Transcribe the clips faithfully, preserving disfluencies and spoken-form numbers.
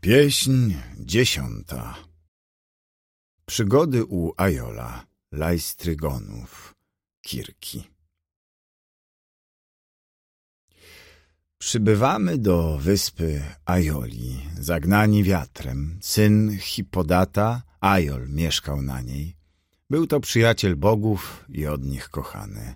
Pieśń dziesiąta. Przygody u Ajola, Lajstrygonów, Kirki. Przybywamy do wyspy Ajoli, zagnani wiatrem. Syn Hipodata, Ajol, mieszkał na niej. Był to przyjaciel bogów i od nich kochany.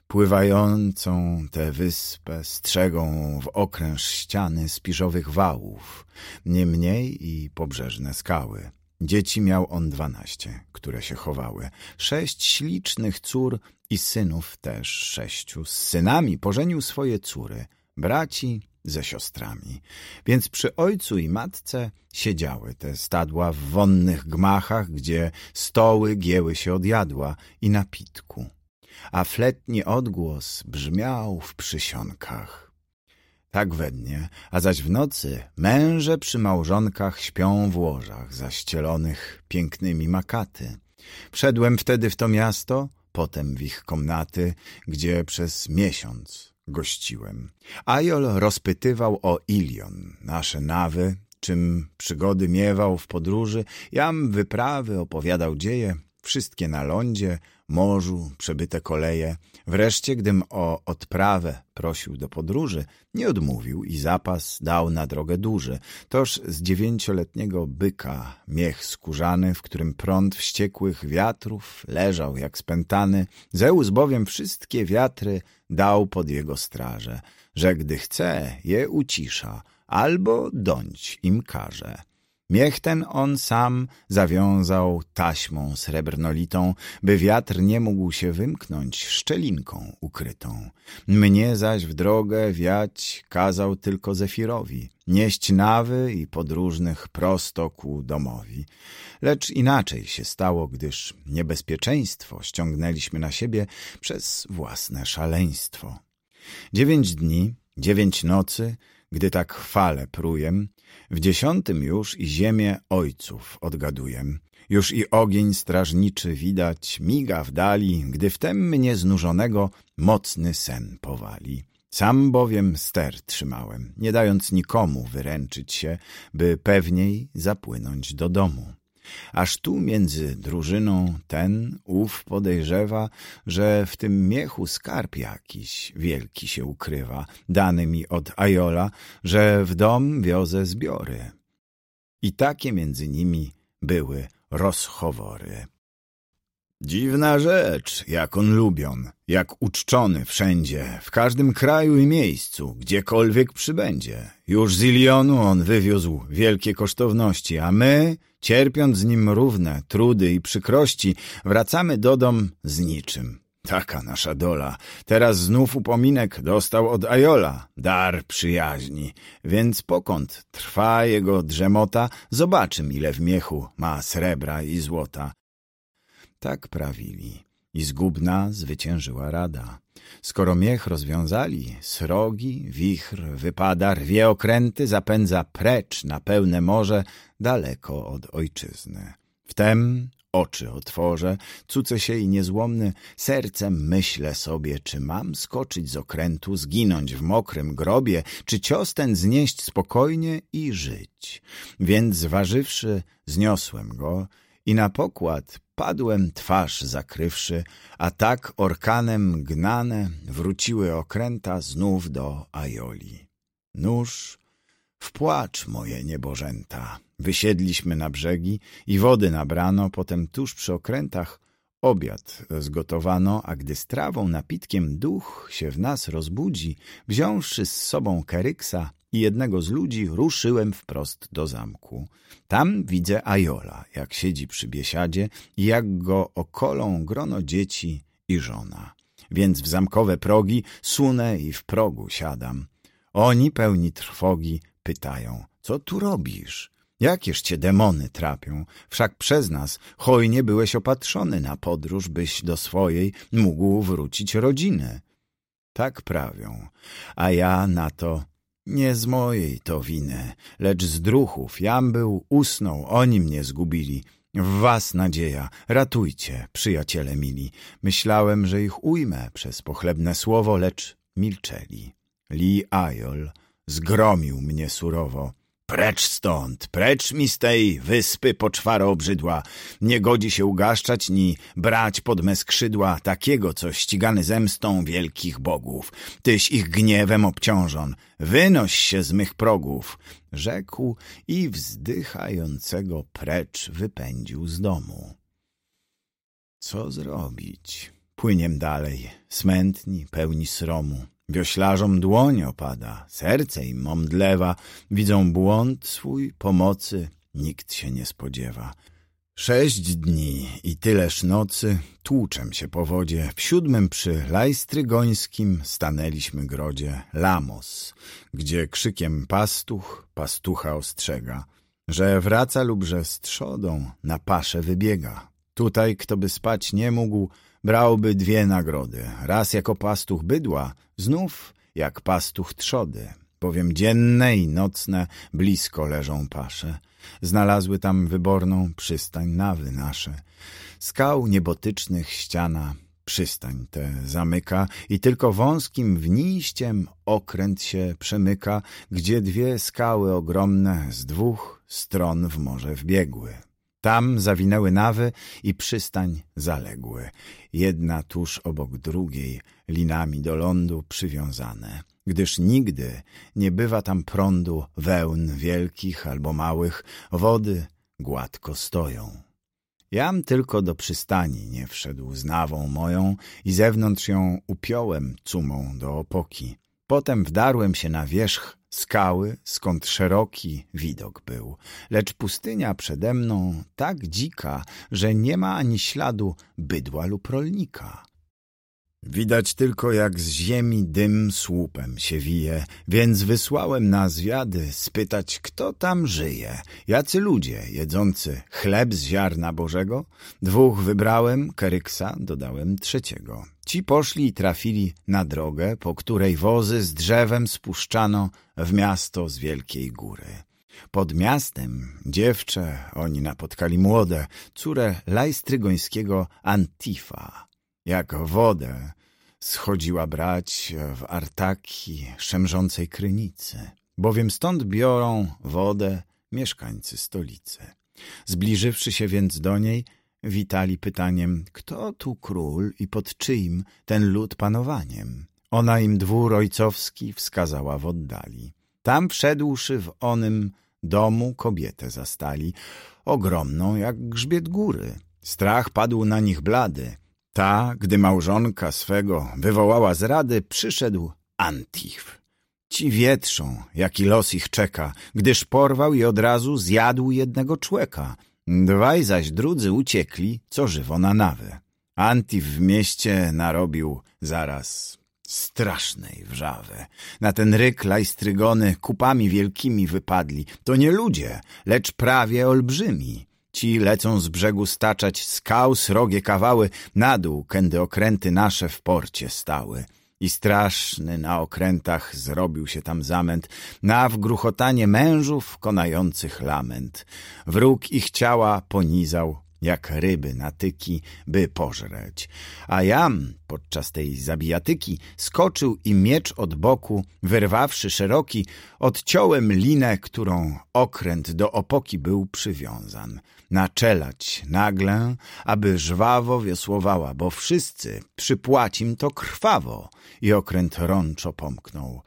Pływającą tę wyspę strzegą w okręż ściany spiżowych wałów, nie mniej i pobrzeżne skały. Dzieci miał on dwanaście, które się chowały. Sześć ślicznych cór i synów też sześciu. Z synami pożenił swoje córy, braci ze siostrami. Więc przy ojcu i matce siedziały te stadła w wonnych gmachach, gdzie stoły gieły się od jadła i napitku, a fletni odgłos brzmiał w przysionkach. Tak we dnie, a zaś w nocy męże przy małżonkach śpią w łożach zaścielonych pięknymi makaty. Wszedłem wtedy w to miasto, potem w ich komnaty, gdzie przez miesiąc gościłem. Ajol rozpytywał o Ilion, nasze nawy, czym przygody miewał w podróży, jam wyprawy opowiadał dzieje, wszystkie na lądzie, morzu, przebyte koleje. Wreszcie, gdym o odprawę prosił do podróży, nie odmówił i zapas dał na drogę duży. Toż z dziewięcioletniego byka miech skórzany, w którym prąd wściekłych wiatrów leżał jak spętany. Zeus bowiem wszystkie wiatry dał pod jego straże, że gdy chce, je ucisza, albo dąć im każe. Miech ten on sam zawiązał taśmą srebrnolitą, by wiatr nie mógł się wymknąć szczelinką ukrytą. Mnie zaś w drogę wiać kazał tylko Zefirowi, nieść nawy i podróżnych prosto ku domowi. Lecz inaczej się stało, gdyż niebezpieczeństwo ściągnęliśmy na siebie przez własne szaleństwo. Dziewięć dni, dziewięć nocy, gdy tak fale prujem, w dziesiątym już i ziemię ojców odgadujem. Już i ogień strażniczy widać miga w dali, gdy wtem mnie znużonego mocny sen powali. Sam bowiem ster trzymałem, nie dając nikomu wyręczyć się, by pewniej zapłynąć do domu. Aż tu między drużyną ten, ów podejrzewa, że w tym miechu skarb jakiś wielki się ukrywa, dany mi od Ajola, że w dom wiozę zbiory. I takie między nimi były rozchowory. Dziwna rzecz, jak on lubion, jak uczczony wszędzie, w każdym kraju i miejscu, gdziekolwiek przybędzie. Już z Ilionu on wywiózł wielkie kosztowności, a my, cierpiąc z nim równe trudy i przykrości, wracamy do dom z niczym. Taka nasza dola. Teraz znów upominek dostał od Ajola, dar przyjaźni, więc pokąd trwa jego drzemota, zobaczym, ile w miechu ma srebra i złota. Tak prawili i zgubna zwyciężyła rada. Skoro miech rozwiązali, srogi, wichr wypada, rwie okręty, zapędza precz na pełne morze, daleko od ojczyzny. Wtem oczy otworzę, cucę się i niezłomny, sercem myślę sobie, czy mam skoczyć z okrętu, zginąć w mokrym grobie, czy cios ten znieść spokojnie i żyć. Więc zważywszy, zniosłem go i na pokład padłem twarz zakrywszy, a tak orkanem gnane wróciły okręta znów do Ajoli. Nóż w płacz, moje niebożęta. Wysiedliśmy na brzegi i wody nabrano, potem tuż przy okrętach obiad zgotowano, a gdy strawą, napitkiem duch się w nas rozbudzi, wziąwszy z sobą Keryksa i jednego z ludzi, ruszyłem wprost do zamku. Tam widzę Ajola, jak siedzi przy biesiadzie i jak go okolą grono dzieci i żona. Więc w zamkowe progi sunę i w progu siadam. Oni pełni trwogi pytają, co tu robisz? Jakież cię demony trapią? Wszak przez nas hojnie byłeś opatrzony na podróż, byś do swojej mógł wrócić rodziny. Tak prawią, a ja na to: nie z mojej to winy, lecz z druchów. Jam był, usnął, oni mnie zgubili. W was nadzieja, ratujcie, przyjaciele mili. Myślałem, że ich ujmę przez pochlebne słowo, lecz milczeli. Li Ajol zgromił mnie surowo. Precz stąd, precz mi z tej wyspy poczwaro obrzydła. Nie godzi się ugaszczać, ni brać pod me skrzydła takiego, co ścigany zemstą wielkich bogów. Tyś ich gniewem obciążon, wynoś się z mych progów. Rzekł i wzdychającego precz wypędził z domu. Co zrobić? Płyniem dalej, smętni, pełni sromu. Wioślarzom dłoń opada, serce im omdlewa, widzą błąd swój, pomocy nikt się nie spodziewa. Sześć dni i tyleż nocy tłuczem się po wodzie, w siódmym przy Lajstrygońskim stanęliśmy grodzie Lamos, gdzie krzykiem pastuch pastucha ostrzega, że wraca lub że z trzodą na paszę wybiega. Tutaj kto by spać nie mógł, brałby dwie nagrody, raz jako pastuch bydła, znów jak pastuch trzody, bowiem dzienne i nocne blisko leżą pasze. Znalazły tam wyborną przystań nawy nasze. Skał niebotycznych ściana przystań tę zamyka i tylko wąskim wniściem okręt się przemyka, gdzie dwie skały ogromne z dwóch stron w morze wbiegły. Tam zawinęły nawy i przystań zaległy, jedna tuż obok drugiej, linami do lądu przywiązane, gdyż nigdy nie bywa tam prądu wełn wielkich albo małych, wody gładko stoją. Jam tylko do przystani nie wszedł z nawą moją i zewnątrz ją upiąłem cumą do opoki. Potem wdarłem się na wierzch skały, skąd szeroki widok był, lecz pustynia przede mną tak dzika, że nie ma ani śladu bydła lub rolnika. Widać tylko, jak z ziemi dym słupem się wije, więc wysłałem na zwiady spytać, kto tam żyje. Jacy ludzie jedzący chleb z ziarna Bożego? Dwóch wybrałem, Keryksa dodałem trzeciego. Ci poszli i trafili na drogę, po której wozy z drzewem spuszczano w miasto z wielkiej góry. Pod miastem dziewczę oni napotkali młode, córę Lajstrygońskiego Antifa. Jak wodę schodziła brać w Artaki szemrzącej krynicy, bowiem stąd biorą wodę mieszkańcy stolicy. Zbliżywszy się więc do niej, witali pytaniem, kto tu król i pod czyim ten lud panowaniem. Ona im dwór ojcowski wskazała w oddali. Tam wszedłszy w onym domu kobietę zastali, ogromną jak grzbiet góry. Strach padł na nich blady. Ta, gdy małżonka swego wywołała z rady, przyszedł Antif. Ci wietrzą, jaki los ich czeka, gdyż porwał i od razu zjadł jednego człeka. Dwaj zaś drudzy uciekli, co żywo na nawę. Antif w mieście narobił zaraz strasznej wrzawy. Na ten ryk Lajstrygony kupami wielkimi wypadli. To nie ludzie, lecz prawie olbrzymi. Ci lecą z brzegu staczać skał srogie kawały, na dół, kędy okręty nasze w porcie stały. I straszny na okrętach zrobił się tam zamęt, na wgruchotanie mężów konających lament. Wróg ich ciała ponizał, jak ryby na tyki, by pożreć. A jam podczas tej zabijatyki skoczył i miecz od boku, wyrwawszy szeroki, odciąłem linę, którą okręt do opoki był przywiązan. Naczelać naglę, aby żwawo wiosłowała, bo wszyscy przypłacim to krwawo. I okręt rączo pomknął.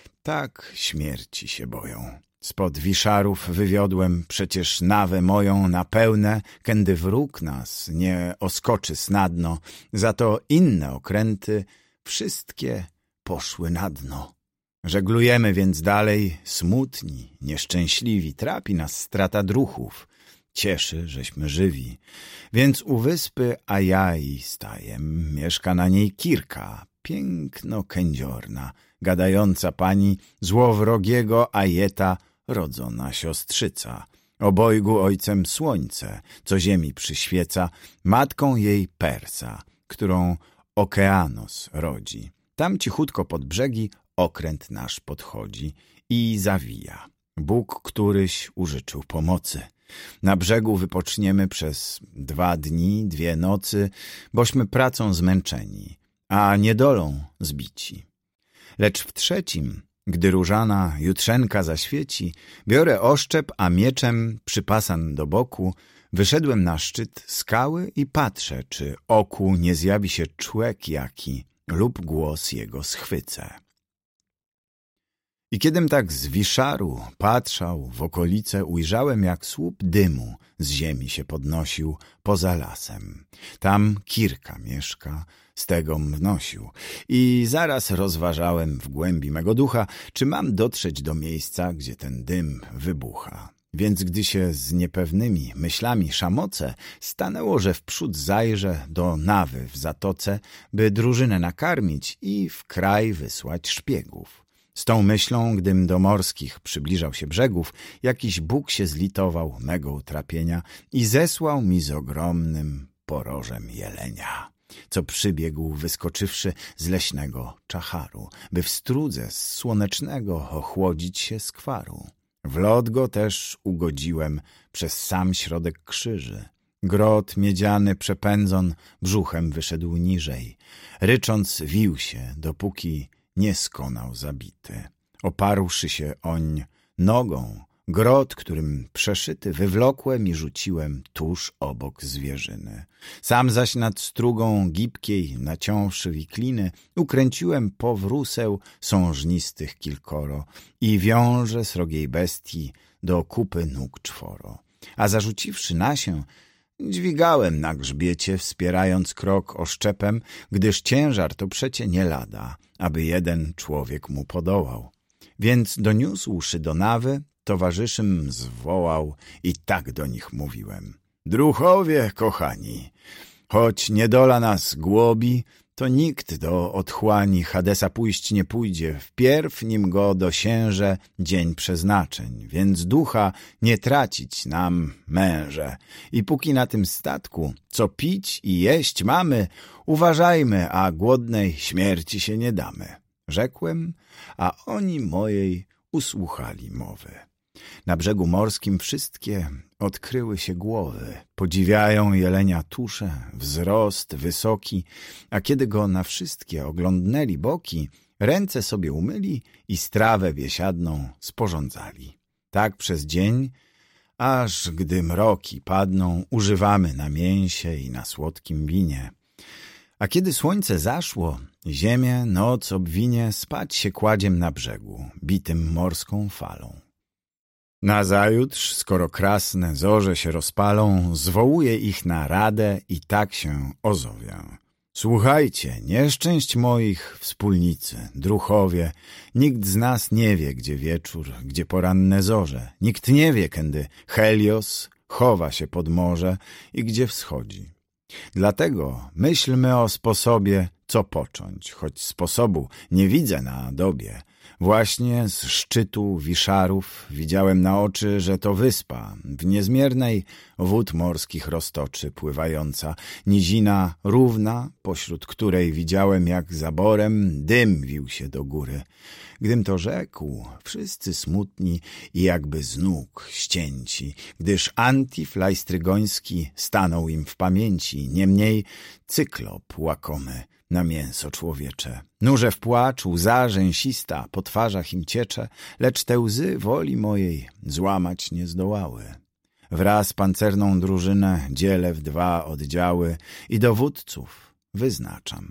Tak śmierci się boją. Spod wiszarów wywiodłem przecież nawę moją na pełne, kędy wróg nas nie oskoczy snadno, za to inne okręty wszystkie poszły na dno. Żeglujemy więc dalej, smutni, nieszczęśliwi, trapi nas strata druchów. Cieszy, żeśmy żywi. Więc u wyspy Ajai stajem, mieszka na niej Kirka, piękno kędziorna, gadająca pani złowrogiego Ajeta, rodzona siostrzyca. Obojgu ojcem słońce, co ziemi przyświeca, matką jej Persa, którą Okeanos rodzi. Tam cichutko pod brzegi okręt nasz podchodzi i zawija. Bóg któryś użyczył pomocy. Na brzegu wypoczniemy przez dwa dni, dwie nocy, bośmy pracą zmęczeni, a niedolą zbici. Lecz w trzecim Gdy różana jutrzenka zaświeci, biorę oszczep, a mieczem przypasan do boku, wyszedłem na szczyt skały i patrzę, czy oku nie zjawi się człek jaki lub głos jego schwycę. I kiedym tak z wiszaru patrzał w okolice, ujrzałem, jak słup dymu z ziemi się podnosił poza lasem. Tam Kirka mieszka, stegom wnosił. I zaraz rozważałem w głębi mego ducha, czy mam dotrzeć do miejsca, gdzie ten dym wybucha. Więc gdy się z niepewnymi myślami szamocę, stanęło, że wprzód zajrzę do nawy w zatoce, by drużynę nakarmić i w kraj wysłać szpiegów. Z tą myślą, gdym do morskich przybliżał się brzegów, jakiś Bóg się zlitował mego utrapienia i zesłał mi z ogromnym porożem jelenia, co przybiegł, wyskoczywszy z leśnego czacharu, by w strudze z słonecznego ochłodzić się skwaru. W lot go też ugodziłem przez sam środek krzyży. Grot miedziany przepędzon brzuchem wyszedł niżej. Rycząc wił się, dopóki nie skonał zabity. Oparłszy się oń nogą, grot, którym przeszyty, wywlokłem i rzuciłem tuż obok zwierzyny. Sam zaś nad strugą gibkiej, naciąwszy wikliny, ukręciłem powróseł sążnistych kilkoro i wiąże srogiej bestii do kupy nóg czworo. A zarzuciwszy nasię, dźwigałem na grzbiecie, wspierając krok oszczepem, gdyż ciężar to przecie nie lada, aby jeden człowiek mu podołał. Więc doniósłszy do nawy, towarzyszym zwołał i tak do nich mówiłem. Druhowie, kochani, choć niedola nas głobi, to nikt do otchłani Hadesa pójść nie pójdzie, wpierw nim go dosięże dzień przeznaczeń, więc ducha nie tracić nam męże. I póki na tym statku co pić i jeść mamy, uważajmy, a głodnej śmierci się nie damy. Rzekłem, a oni mojej usłuchali mowy. Na brzegu morskim wszystkie odkryły się głowy, podziwiają jelenia tusze, wzrost wysoki, a kiedy go na wszystkie oglądnęli boki, ręce sobie umyli i strawę biesiadną sporządzali. Tak przez dzień, aż gdy mroki padną, używamy na mięsie i na słodkim winie. A kiedy słońce zaszło, ziemię noc obwinie, spać się kładziem na brzegu, bitym morską falą. Nazajutrz, skoro krasne zorze się rozpalą, zwołuję ich na radę i tak się ozowię. Słuchajcie, nieszczęść moich wspólnicy, druhowie, nikt z nas nie wie, gdzie wieczór, gdzie poranne zorze. Nikt nie wie, kiedy Helios chowa się pod morze i gdzie wschodzi. Dlatego myślmy o sposobie, co począć, choć sposobu nie widzę na dobie. Właśnie z szczytu wiszarów widziałem na oczy, że to wyspa w niezmiernej wód morskich roztoczy pływająca, nizina równa, pośród której widziałem, jak zaborem dym wił się do góry. Gdym to rzekł, wszyscy smutni i jakby z nóg ścięci, gdyż Antif Lajstrygoński stanął im w pamięci, niemniej cyklop łakomy na mięso człowiecze. Nurze w płacz, łza rzęsista po twarzach im ciecze, lecz te łzy woli mojej złamać nie zdołały. Wraz pancerną drużynę dzielę w dwa oddziały i dowódców wyznaczam.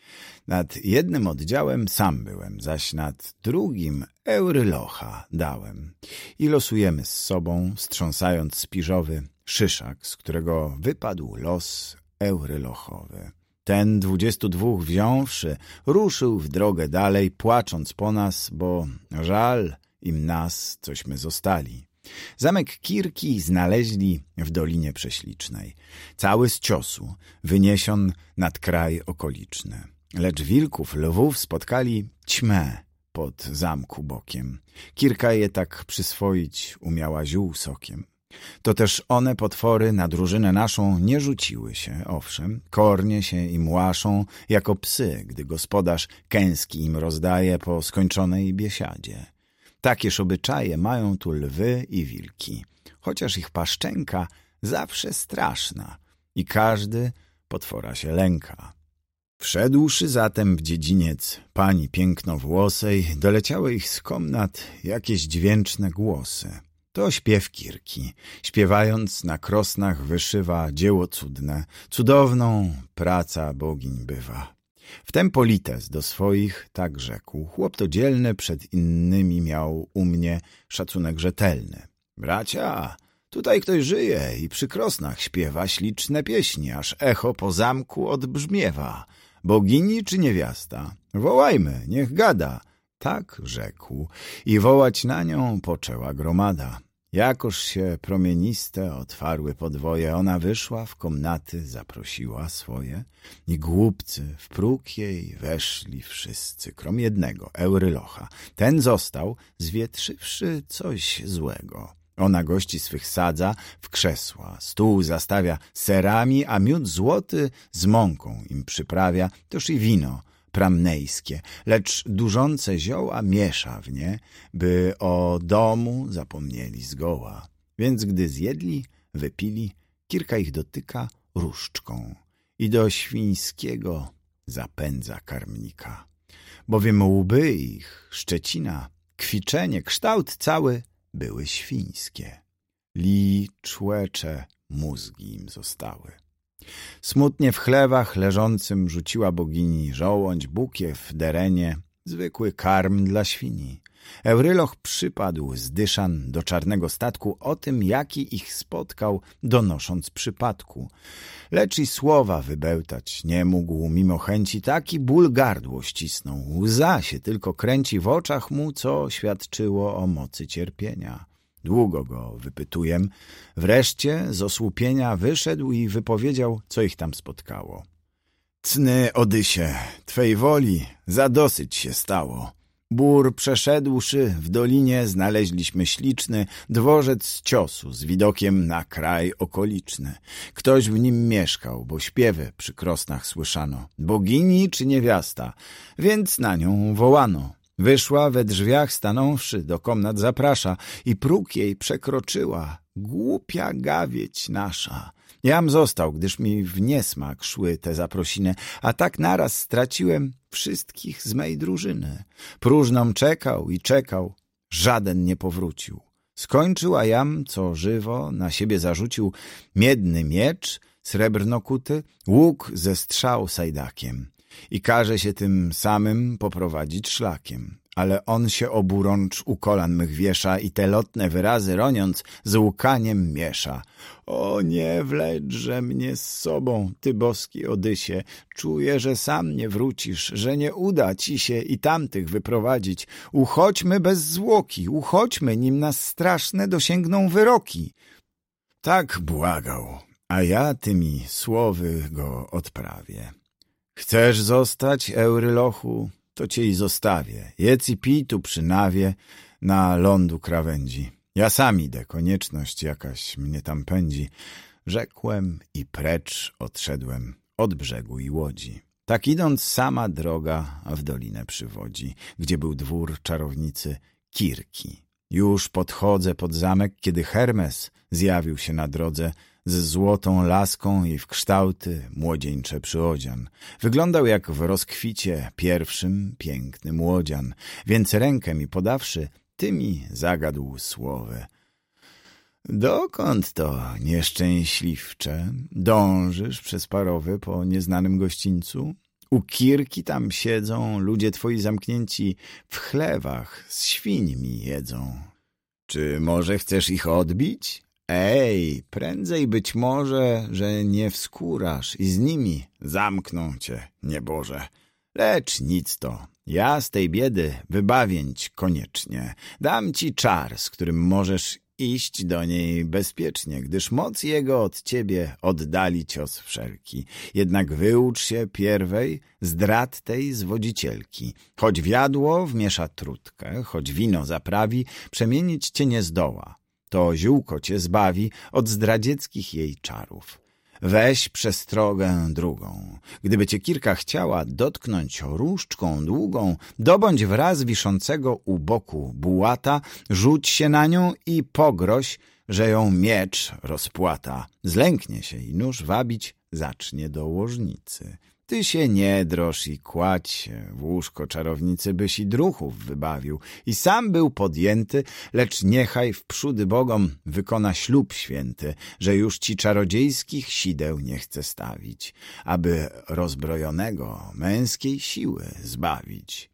Nad jednym oddziałem sam byłem, zaś nad drugim Eurylocha dałem. I losujemy z sobą, strząsając spiżowy szyszak, z którego wypadł los Eurylochowy. Ten dwudziestu dwóch wziąwszy, ruszył w drogę dalej, płacząc po nas, bo żal im nas, cośmy zostali. Zamek Kirki znaleźli w Dolinie Prześlicznej, cały z ciosu, wyniesion nad kraj okoliczny. Lecz wilków, lwów spotkali ćmę pod zamku bokiem. Kirka je tak przyswoić umiała ziół sokiem. To też one, potwory, na drużynę naszą nie rzuciły się, owszem, kornie się im łaszą jako psy, gdy gospodarz kęski im rozdaje po skończonej biesiadzie. Takież obyczaje mają tu lwy i wilki, chociaż ich paszczęka zawsze straszna i każdy potwora się lęka. Wszedłszy zatem w dziedziniec pani pięknowłosej, doleciały ich z komnat jakieś dźwięczne głosy. To śpiew Kirki. Śpiewając na krosnach wyszywa dzieło cudne, cudowną praca bogiń bywa. Wtem Polites do swoich tak rzekł: chłop to dzielny, przed innymi miał u mnie szacunek rzetelny. Bracia, tutaj ktoś żyje i przy krosnach śpiewa śliczne pieśni, aż echo po zamku odbrzmiewa. Bogini czy niewiasta? Wołajmy, niech gada. Tak rzekł i wołać na nią poczęła gromada. Jakoż się promieniste otwarły podwoje, ona wyszła w komnaty, zaprosiła swoje i głupcy w próg jej weszli wszyscy, krom jednego, Eurylocha. Ten został, zwietrzywszy coś złego. Ona gości swych sadza w krzesła, stół zastawia serami, a miód złoty z mąką im przyprawia, toż i wino pramnejskie, lecz dużące zioła miesza w nie, by o domu zapomnieli zgoła. Więc gdy zjedli, wypili, Kirka ich dotyka różdżką i do świńskiego zapędza karmnika. Bowiem łby ich, szczecina, kwiczenie, kształt cały były świńskie. Li człecze mózgi im zostały. Smutnie w chlewach leżącym rzuciła bogini żołądź, bukiew, derenie, zwykły karm dla świni. Euryloch przypadł z Dyszan do czarnego statku o tym, jaki ich spotkał, donosząc przypadku. Lecz i słowa wybełtać nie mógł mimo chęci, taki ból gardło ścisnął. Łza się tylko kręci w oczach mu, co świadczyło o mocy cierpienia. Długo go wypytujem. Wreszcie z osłupienia wyszedł i wypowiedział, co ich tam spotkało. Cny Odysie, twej woli za dosyć się stało. Bór przeszedłszy w dolinie znaleźliśmy śliczny dworzec ciosu z widokiem na kraj okoliczny. Ktoś w nim mieszkał, bo śpiewy przy krosnach słyszano. Bogini czy niewiasta, więc na nią wołano. Wyszła we drzwiach stanąwszy, do komnat zaprasza i próg jej przekroczyła, głupia gawieć nasza. Jam został, gdyż mi w niesmak szły te zaprosiny, a tak naraz straciłem wszystkich z mej drużyny. Próżnom czekał i czekał, żaden nie powrócił. Skończył, a jam, co żywo na siebie zarzucił, miedny miecz, srebrno kuty, łuk ze strzał sajdakiem. I każe się tym samym poprowadzić szlakiem. Ale on się oburącz u kolan mych wiesza i te lotne wyrazy roniąc z łkaniem miesza. O nie wledźże mnie z sobą, ty boski Odysie, czuję, że sam nie wrócisz, że nie uda ci się i tamtych wyprowadzić. Uchodźmy bez zwłoki, uchodźmy, nim nas straszne dosięgną wyroki. Tak błagał, a ja tymi słowy go odprawię. Chcesz zostać, Eurylochu? To cię i zostawię. Jedz i pij tu przy nawie na lądu krawędzi. Ja sam idę, konieczność jakaś mnie tam pędzi. Rzekłem i precz odszedłem od brzegu i łodzi. Tak idąc sama droga w dolinę przywodzi, gdzie był dwór czarownicy Kirki. Już podchodzę pod zamek, kiedy Hermes zjawił się na drodze z złotą laską i w kształty młodzieńcze przyodzian. Wyglądał jak w rozkwicie pierwszym piękny młodzian, więc rękę mi podawszy, tymi zagadł słowy. Dokąd to, nieszczęśliwcze, dążysz przez parowy po nieznanym gościńcu? U Kirki tam siedzą, ludzie twoi zamknięci w chlewach z świńmi jedzą. Czy może chcesz ich odbić? Ej, prędzej być może, że nie wskórasz i z nimi zamkną cię, nieboże. Lecz nic to, ja z tej biedy wybawięć koniecznie. Dam ci czar, z którym możesz iść do niej bezpiecznie, gdyż moc jego od ciebie oddali cios wszelki. Jednak wyucz się pierwej zdrad tej zwodzicielki. Choć wiadło wmiesza trutkę, choć wino zaprawi, przemienić cię nie zdoła. To ziółko cię zbawi od zdradzieckich jej czarów. Weź przestrogę drugą. Gdyby cię Kirka chciała dotknąć różdżką długą, dobądź wraz wiszącego u boku bułata, rzuć się na nią i pogroź, że ją miecz rozpłata. Zlęknie się i nóż wabić zacznie do łożnicy. Ty się nie droż i kładź się w łóżko czarownicy, byś i druhów wybawił. I sam był podjęty, lecz niechaj wprzódy bogom wykona ślub święty, że już ci czarodziejskich sideł nie chce stawić, aby rozbrojonego męskiej siły zbawić.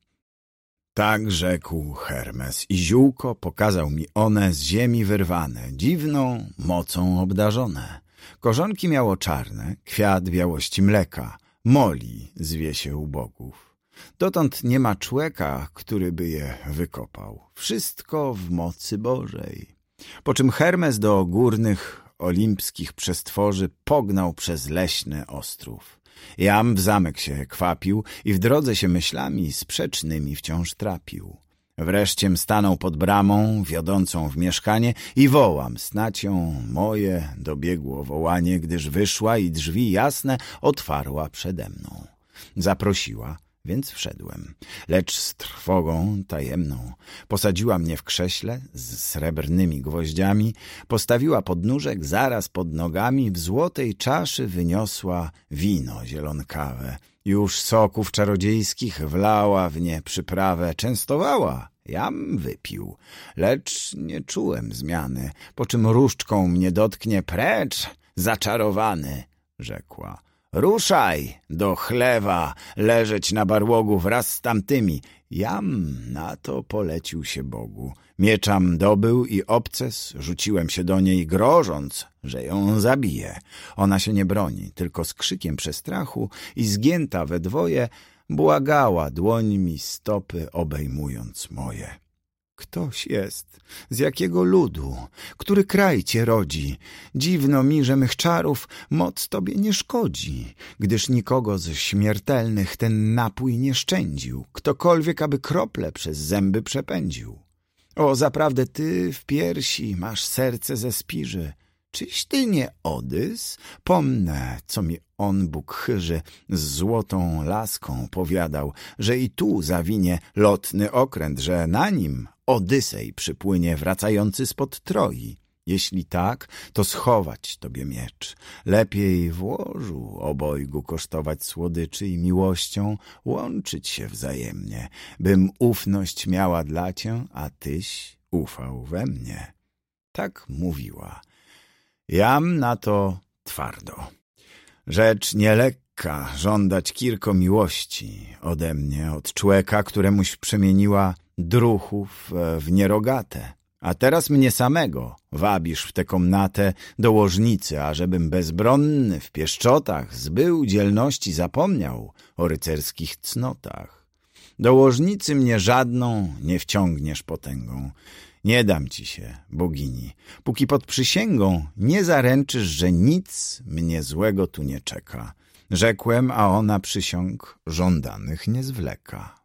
Tak rzekł Hermes i ziółko pokazał mi one z ziemi wyrwane, dziwną mocą obdarzone. Korzonki miało czarne, kwiat białości mleka, moli zwie się u bogów. Dotąd nie ma człeka, który by je wykopał. Wszystko w mocy Bożej. Po czym Hermes do górnych olimpskich przestworzy pognał przez leśny ostrów. Jam w zamek się kwapił i w drodze się myślami sprzecznymi wciąż trapił. Wreszciem stanął pod bramą wiodącą w mieszkanie i wołam, snać ją moje dobiegło wołanie, gdyż wyszła i drzwi jasne otwarła przede mną. Zaprosiła, więc wszedłem, lecz z trwogą tajemną. Posadziła mnie w krześle z srebrnymi gwoździami, postawiła podnóżek zaraz pod nogami, w złotej czaszy wyniosła wino zielonkawe. Już soków czarodziejskich wlała w nie przyprawę, częstowała, jam wypił, lecz nie czułem zmiany, po czym różdżką mnie dotknie, precz, zaczarowany, rzekła. Ruszaj do chlewa, leżeć na barłogu wraz z tamtymi. Jam na to polecił się Bogu. Mieczam dobył i obces rzuciłem się do niej, grożąc, że ją zabiję. Ona się nie broni, tylko z krzykiem przestrachu i zgięta we dwoje błagała dłońmi stopy obejmując moje. Ktoś jest, z jakiego ludu, który kraj cię rodzi. Dziwno mi, że mych czarów moc tobie nie szkodzi, gdyż nikogo z śmiertelnych ten napój nie szczędził, ktokolwiek aby krople przez zęby przepędził. O, zaprawdę ty w piersi masz serce ze spiży. Czyś ty nie Odys? Pomnę, co mi on Bóg chyży z złotą laską powiadał, że i tu zawinie lotny okręt, że na nim Odysej przypłynie wracający spod Troi. Jeśli tak, to schować tobie miecz. Lepiej w łożu obojgu kosztować słodyczy i miłością łączyć się wzajemnie, bym ufność miała dla cię, a tyś ufał we mnie. Tak mówiła. Jam na to twardo. Rzecz nie lekka żądać kilko miłości ode mnie, od człeka, któremuś przemieniła druhów w nierogate. A teraz mnie samego wabisz w tę komnatę do łożnicy, ażebym bezbronny w pieszczotach zbył dzielności zapomniał o rycerskich cnotach. Do łożnicy mnie żadną nie wciągniesz potęgą. Nie dam ci się, bogini, póki pod przysięgą nie zaręczysz, że nic mnie złego tu nie czeka. Rzekłem, a ona przysiąg żądanych nie zwleka.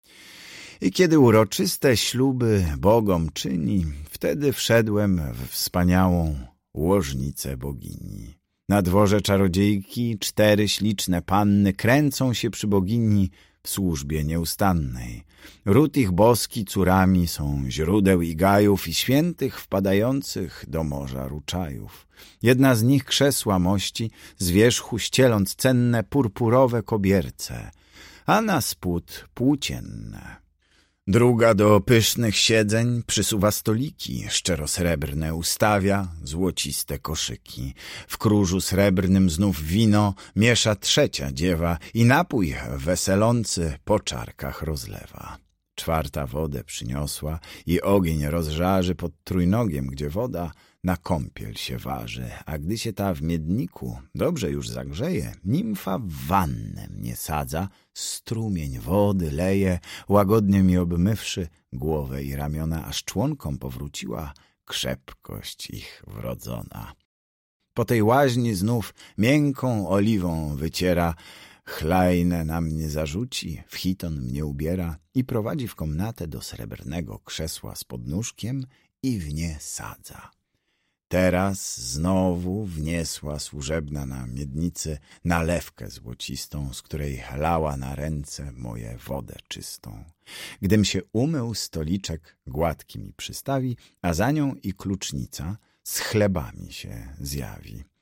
I kiedy uroczyste śluby bogom czyni, wtedy wszedłem w wspaniałą łożnicę bogini. Na dworze czarodziejki cztery śliczne panny kręcą się przy bogini w służbie nieustannej. Ród ich boski córami są źródeł i gajów i świętych wpadających do morza ruczajów. Jedna z nich krzesła mości, z wierzchu ścieląc cenne purpurowe kobierce, a na spód płócienne. Druga do pysznych siedzeń przysuwa stoliki, szczerosrebrne ustawia, złociste koszyki. W krużu srebrnym znów wino miesza trzecia dziewa i napój weselący po czarkach rozlewa. Czwarta wodę przyniosła i ogień rozżarzy pod trójnogiem, gdzie woda na kąpiel się waży, a gdy się ta w miedniku dobrze już zagrzeje, nimfa w wannę mnie sadza, strumień wody leje, łagodnie mi obmywszy głowę i ramiona, aż członkom powróciła krzepkość ich wrodzona. Po tej łaźni znów miękką oliwą wyciera, chlajnę na mnie zarzuci, w chiton mnie ubiera i prowadzi w komnatę do srebrnego krzesła z podnóżkiem i w nie sadza. Teraz znowu wniesła służebna na miednicy nalewkę złocistą, z której lała na ręce moje wodę czystą. Gdym się umył, stoliczek gładki mi przystawi, a za nią i klucznica z chlebami się zjawi.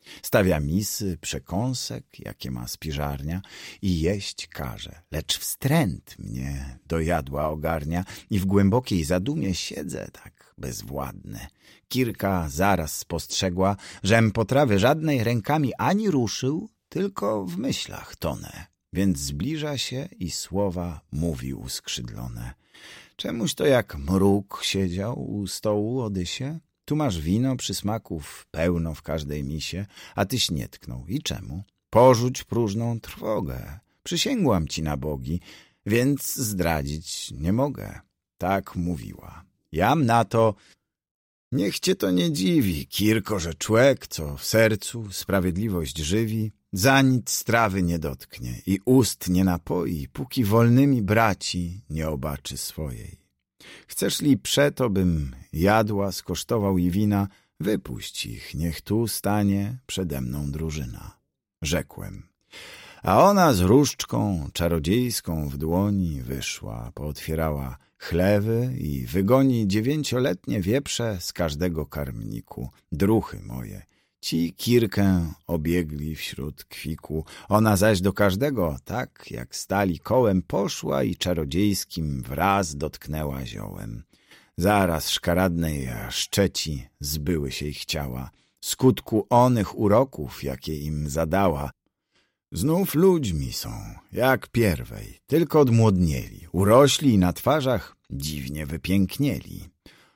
Stawia misy, przekąsek, jakie ma spiżarnia i jeść każe. Lecz wstręt mnie do jadła ogarnia i w głębokiej zadumie siedzę tak bezwładny. Kirka zaraz spostrzegła, żem potrawy żadnej rękami ani ruszył, tylko w myślach tonę. Więc zbliża się i słowa mówi uskrzydlone. Czemuś to jak mruk siedział u stołu, Odysie? Tu masz wino przysmaków pełno w każdej misie, a tyś nie tknął. I czemu? Porzuć próżną trwogę. Przysięgłam ci na bogi, więc zdradzić nie mogę. Tak mówiła. Jam na to... Niech cię to nie dziwi, Kirko, że człek, co w sercu sprawiedliwość żywi, za nic strawy nie dotknie i ust nie napoi, póki wolnymi braci nie obaczy swojej. Chcesz li przeto, bym jadła, skosztował i wina, wypuść ich, niech tu stanie przede mną drużyna. Rzekłem. A ona z różdżką czarodziejską w dłoni wyszła, pootwierała chlewy i wygoni dziewięcioletnie wieprze z każdego karmniku. Druchy moje, ci Kirkę obiegli wśród kwiku, ona zaś do każdego, tak jak stali kołem, poszła i czarodziejskim wraz dotknęła ziołem. Zaraz szkaradnej szczeci zbyły się ich ciała, skutku onych uroków, jakie im zadała. Znów ludźmi są, jak pierwej, tylko odmłodnieli, urośli i na twarzach dziwnie wypięknieli.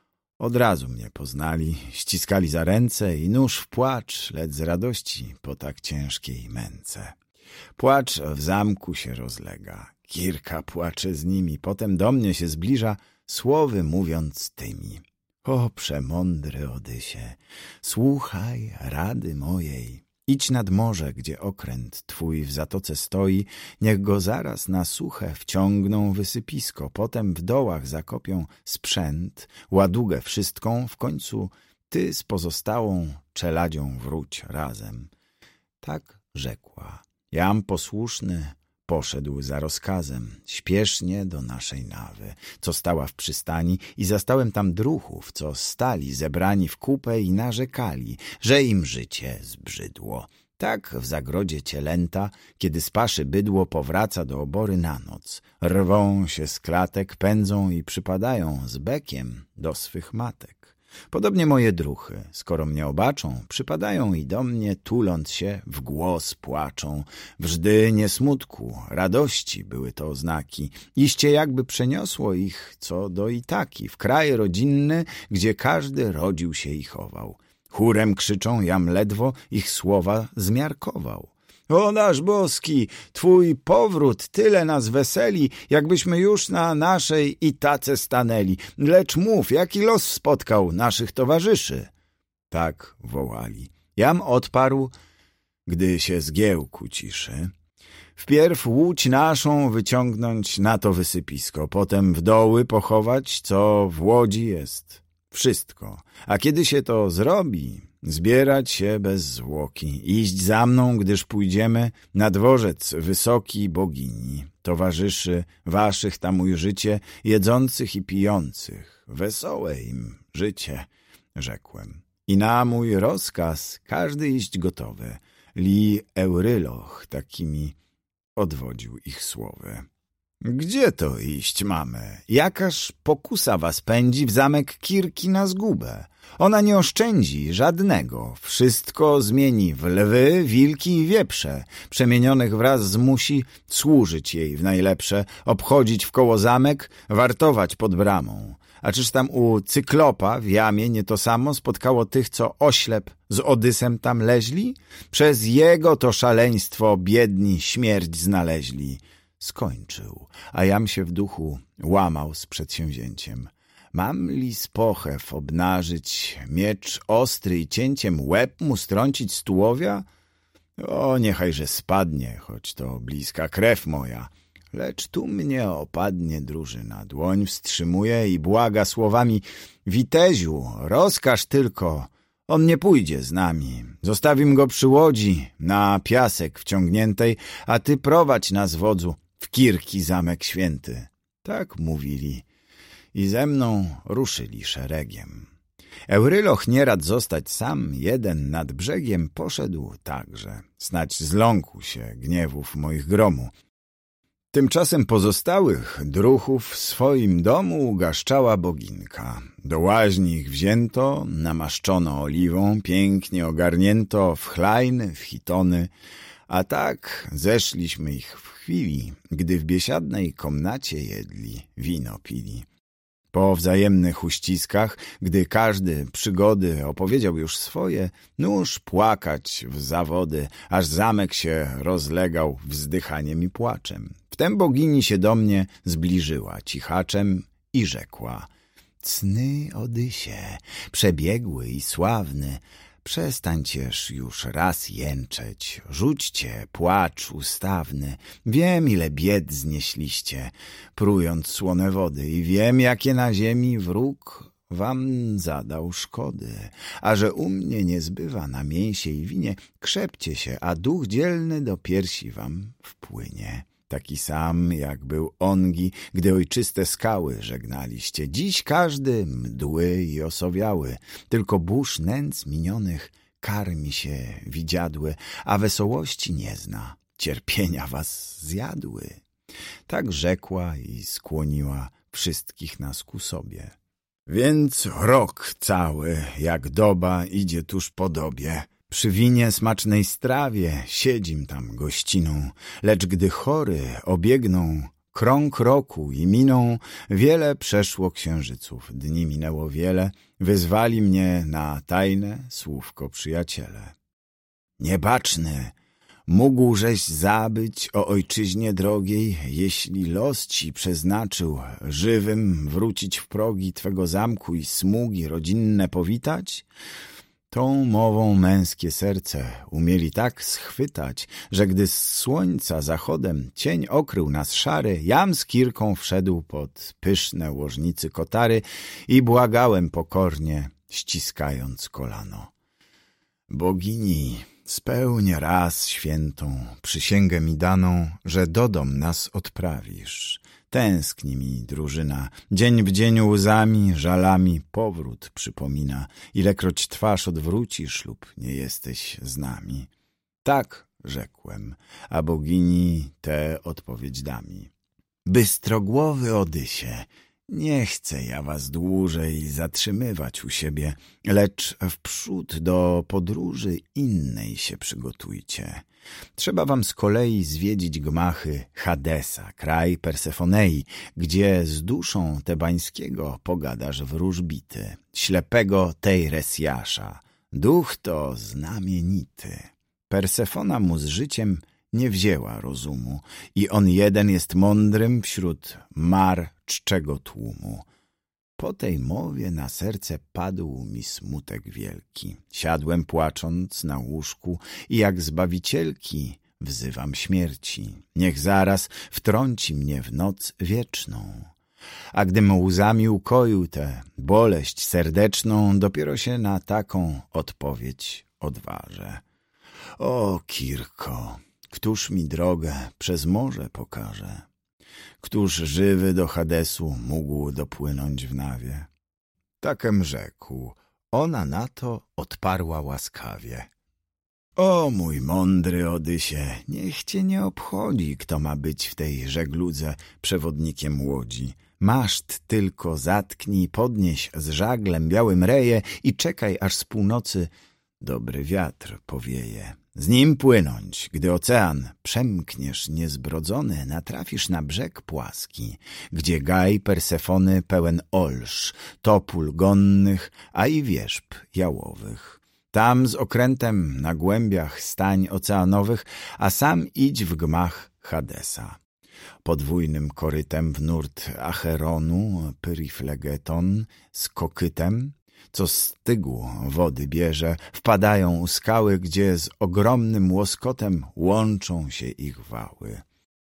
Od razu mnie poznali, ściskali za ręce i nóż w płacz, lecz z radości po tak ciężkiej męce. Płacz w zamku się rozlega, Kirka płacze z nimi, potem do mnie się zbliża, słowy mówiąc tymi. O przemądry Odysie, słuchaj rady mojej. Idź nad morze, gdzie okręt twój w zatoce stoi, niech go zaraz na suche wciągną wysypisko, potem w dołach zakopią sprzęt, ładugę wszystką, w końcu ty z pozostałą czeladzią wróć razem. Tak rzekła. Jam posłuszny poszedł za rozkazem, śpiesznie do naszej nawy, co stała w przystani i zastałem tam druhów, co stali zebrani w kupę i narzekali, że im życie zbrzydło. Tak w zagrodzie cielęta, kiedy z paszy bydło powraca do obory na noc, rwą się z klatek, pędzą i przypadają z bekiem do swych matek. Podobnie moje druchy, skoro mnie obaczą, przypadają i do mnie, tuląc się, w głos płaczą. Wżdy nie smutku, radości były to oznaki. Iście jakby przeniosło ich co do Itaki, w kraj rodzinny, gdzie każdy rodził się i chował. Chórem krzyczą, jam ledwo ich słowa zmiarkował. O nasz boski, twój powrót tyle nas weseli, jakbyśmy już na naszej Itace stanęli. Lecz mów, jaki los spotkał naszych towarzyszy? Tak wołali. Jam odparł, gdy się zgiełku ciszy. Wpierw łódź naszą wyciągnąć na to wysypisko, potem w doły pochować, co w łodzi jest. Wszystko. A kiedy się to zrobi, zbierać się bez zwłoki, iść za mną, gdyż pójdziemy na dworzec wysoki bogini, towarzyszy waszych tam ujrzycie, jedzących i pijących. Wesołe im życie, rzekłem. I na mój rozkaz każdy iść gotowy. Li Euryloch takimi odwodził ich słowy. Gdzie to iść mamy? Jakaż pokusa was pędzi w zamek Kirki na zgubę? Ona nie oszczędzi żadnego. Wszystko zmieni w lwy, wilki i wieprze. Przemienionych wraz zmusi służyć jej w najlepsze, obchodzić wkoło zamek, wartować pod bramą. A czyż tam u Cyklopa w jamie nie to samo spotkało tych, co oślep z Odysem tam leźli? Przez jego to szaleństwo biedni śmierć znaleźli. Skończył, a jam się w duchu łamał z przedsięwzięciem. Mam li spochew obnażyć miecz ostry i cięciem łeb mu strącić z tułowia? O, niechajże spadnie, choć to bliska krew moja. Lecz tu mnie opadnie drużyna, dłoń wstrzymuje i błaga słowami: Witeziu, rozkaż tylko, on nie pójdzie z nami. Zostawim go przy łodzi na piasek wciągniętej, a ty prowadź nas wodzu w Kirki zamek święty. Tak mówili i ze mną ruszyli szeregiem. Euryloch nierad zostać sam jeden nad brzegiem poszedł także, snać zląkł się gniewów moich gromu. Tymczasem pozostałych druchów w swoim domu ugaszczała boginka. Do łaźni ich wzięto, namaszczono oliwą, pięknie ogarnięto w chlajny, w chitony, a tak zeszliśmy ich w chwili, gdy w biesiadnej komnacie jedli, wino pili. Po wzajemnych uściskach, gdy każdy przygody opowiedział już swoje, nóż płakać w zawody, aż zamek się rozlegał wzdychaniem i płaczem. Wtem bogini się do mnie zbliżyła cichaczem i rzekła: cny Odysie, przebiegły i sławny, przestańcież już raz jęczeć, rzućcie płacz ustawny. Wiem, ile bied znieśliście, prując słone wody, i wiem, jakie na ziemi wróg wam zadał szkody. A że u mnie nie zbywa na mięsie i winie, krzepcie się, a duch dzielny do piersi wam wpłynie. Taki sam, jak był ongi, gdy ojczyste skały żegnaliście. Dziś każdy mdły i osowiały, tylko burz nędz minionych karmi się widziadły, a wesołości nie zna, cierpienia was zjadły. Tak rzekła i skłoniła wszystkich nas ku sobie. Więc rok cały, jak doba, idzie tuż po dobie. Przy winie smacznej strawie siedzim tam gościną, lecz gdy chory obiegną krąg roku i miną, wiele przeszło księżyców, dni minęło wiele, wyzwali mnie na tajne słówko przyjaciele. Niebaczny, mógłżeś zabyć o ojczyźnie drogiej, jeśli los ci przeznaczył żywym wrócić w progi twego zamku i smugi rodzinne powitać? Tą mową męskie serce umieli tak schwytać, że gdy z słońca zachodem cień okrył nas szary, jam z Kirką wszedł pod pyszne łożnicy kotary i błagałem pokornie, ściskając kolano. Bogini, spełnię raz świętą przysięgę mi daną, że do dom nas odprawisz. Tęskni mi drużyna, dzień w dzień łzami, żalami powrót przypomina. Ilekroć twarz odwrócisz lub nie jesteś z nami. Tak rzekłem, a bogini tę odpowiedź da mi. Bystrogłowy Odysie, nie chcę ja was dłużej zatrzymywać u siebie, lecz wprzód do podróży innej się przygotujcie. Trzeba wam z kolei zwiedzić gmachy Hadesa, kraj Persefonei, gdzie z duszą tebańskiego pogadasz wróżbity, ślepego Tejresjasza. Duch to znamienity. Persefona mu z życiem nie wzięła rozumu i on jeden jest mądrym wśród mar czczego tłumu. Po tej mowie na serce padł mi smutek wielki. Siadłem płacząc na łóżku i jak zbawicielki wzywam śmierci. Niech zaraz wtrąci mnie w noc wieczną. A gdym łzami ukoił tę boleść serdeczną, dopiero się na taką odpowiedź odważę. O Kirko, któż mi drogę przez morze pokaże? Któż żywy do Hadesu mógł dopłynąć w nawie? Takem rzekł, ona na to odparła łaskawie. O mój mądry Odysie, niech cię nie obchodzi, kto ma być w tej żegludze przewodnikiem łodzi. Maszt tylko zatknij, podnieś z żaglem białym reje i czekaj, aż z północy dobry wiatr powieje. Z nim płynąć, gdy ocean przemkniesz niezbrodzony, natrafisz na brzeg płaski, gdzie gaj Persefony pełen olsz, topól gonnych, a i wierzb jałowych. Tam z okrętem na głębiach stań oceanowych, a sam idź w gmach Hadesa. Podwójnym korytem w nurt Acheronu, Pyriflegeton, z kokytem, co z tygu wody bierze, wpadają u skały, gdzie z ogromnym łoskotem łączą się ich wały.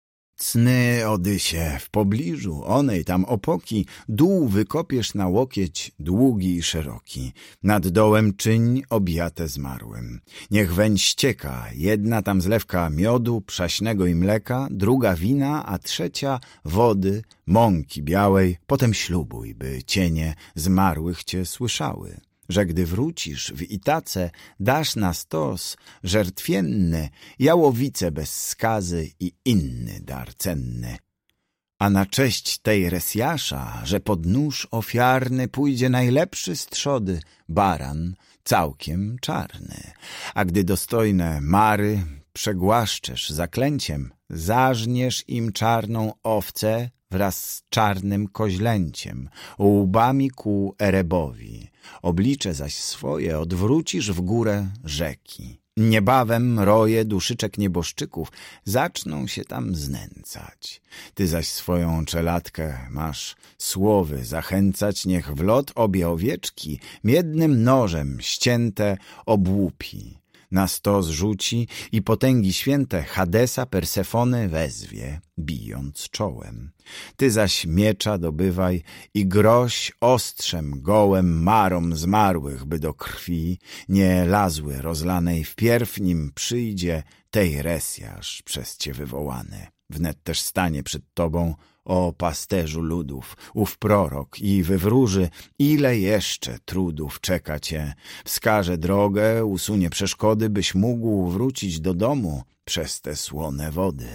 Cny Odysie, w pobliżu onej tam opoki dół wykopiesz na łokieć długi i szeroki. Nad dołem czyń objate zmarłym. Niech weń ścieka, jedna tam zlewka miodu, przaśnego i mleka, druga wina, a trzecia wody, mąki białej. Potem ślubuj, by cienie zmarłych cię słyszały. że gdy wrócisz w Itace, dasz na stos żertwienny, jałowice bez skazy i inny dar cenny. A na cześć tej Resjasza, że pod nóż ofiarny pójdzie najlepszy z trzody baran, całkiem czarny. A gdy dostojne mary przegłaszczesz zaklęciem, zażniesz im czarną owcę wraz z czarnym koźlęciem, łbami ku Erebowi. Oblicze zaś swoje odwrócisz w górę rzeki. Niebawem roje duszyczek nieboszczyków zaczną się tam znęcać. Ty zaś swoją czeladkę masz słowy zachęcać, niech w lot obie owieczki miednym nożem ścięte obłupi. Na sto zrzuci i potęgi święte Hadesa Persefony wezwie, bijąc czołem. Ty zaś miecza dobywaj i groź ostrzem gołem marom zmarłych, by do krwi nie lazły rozlanej wpierw nim przyjdzie tej Resjasz przez cię wywołany. Wnet też stanie przed tobą, o pasterzu ludów, ów prorok i wywróży, ile jeszcze trudów czeka cię. Wskaże drogę, usunie przeszkody, byś mógł wrócić do domu przez te słone wody.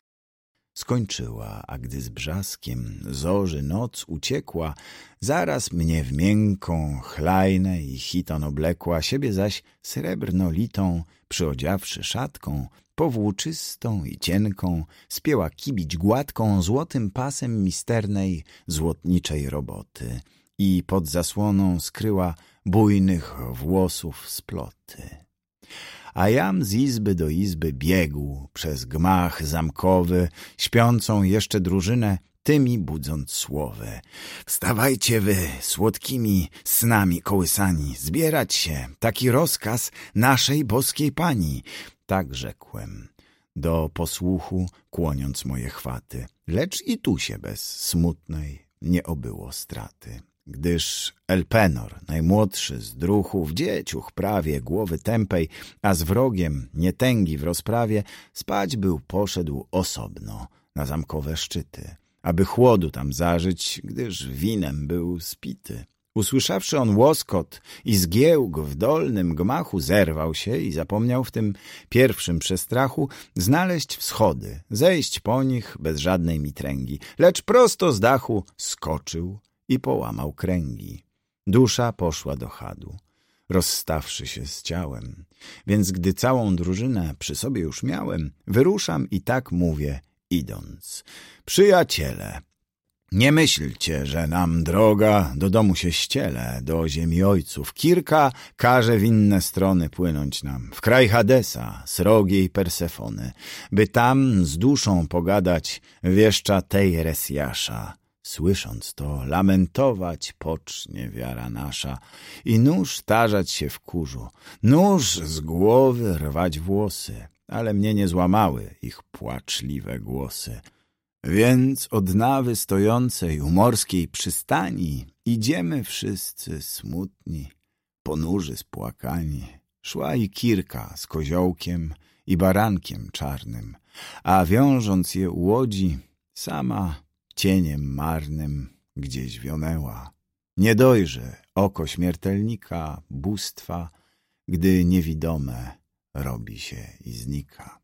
Skończyła, a gdy z brzaskiem zorzy noc uciekła, zaraz mnie w miękką chlajnę i chiton oblekła, siebie zaś srebrnolitą, przyodziawszy szatką, powłóczystą i cienką, spięła kibić gładką złotym pasem misternej, złotniczej roboty i pod zasłoną skryła bujnych włosów sploty. A jam z izby do izby biegł przez gmach zamkowy, śpiącą jeszcze drużynę tymi budząc słowy. Wstawajcie wy, słodkimi snami kołysani, zbierać się, taki rozkaz naszej boskiej pani. Tak rzekłem, do posłuchu kłoniąc moje chwaty, lecz i tu się bez smutnej nie obyło straty. Gdyż Elpenor, najmłodszy z druchów, dzieciuch prawie, głowy tępej, a z wrogiem nietęgi w rozprawie, spać był poszedł osobno na zamkowe szczyty, aby chłodu tam zażyć, gdyż winem był spity. Usłyszawszy on łoskot i zgiełk w dolnym gmachu, zerwał się i zapomniał w tym pierwszym przestrachu znaleźć wschody, zejść po nich bez żadnej mitręgi, lecz prosto z dachu skoczył i połamał kręgi. Dusza poszła do chadu, rozstawszy się z ciałem, więc gdy całą drużynę przy sobie już miałem, wyruszam i tak mówię, idąc. Przyjaciele, nie myślcie, że nam droga do domu się ściele, do ziemi ojców. Kirka każe w inne strony płynąć nam, w kraj Hadesa, srogiej Persefony, by tam z duszą pogadać wieszcza tej Resjasza. Słysząc to, lamentować pocznie wiara nasza i nóż tarzać się w kurzu, nóż z głowy rwać włosy, ale mnie nie złamały ich płaczliwe głosy. Więc od nawy stojącej u morskiej przystani idziemy wszyscy smutni, ponurzy spłakani. Szła i Kirka z koziołkiem i barankiem czarnym, a wiążąc je u łodzi, sama cieniem marnym gdzieś wionęła. Nie dojrzy oko śmiertelnika bóstwa, gdy niewidome robi się i znika.